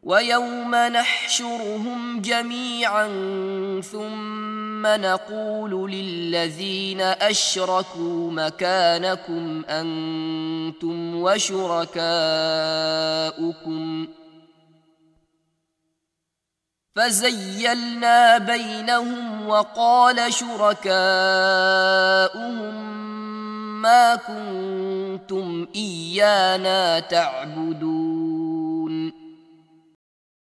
ويوم نحشرهم جميعا ثم نقول للذين أشركوا مكانكم أنتم وشركاؤكم فزيلنا بينهم وقال شركاؤهم ما كنتم إيانا تعبدون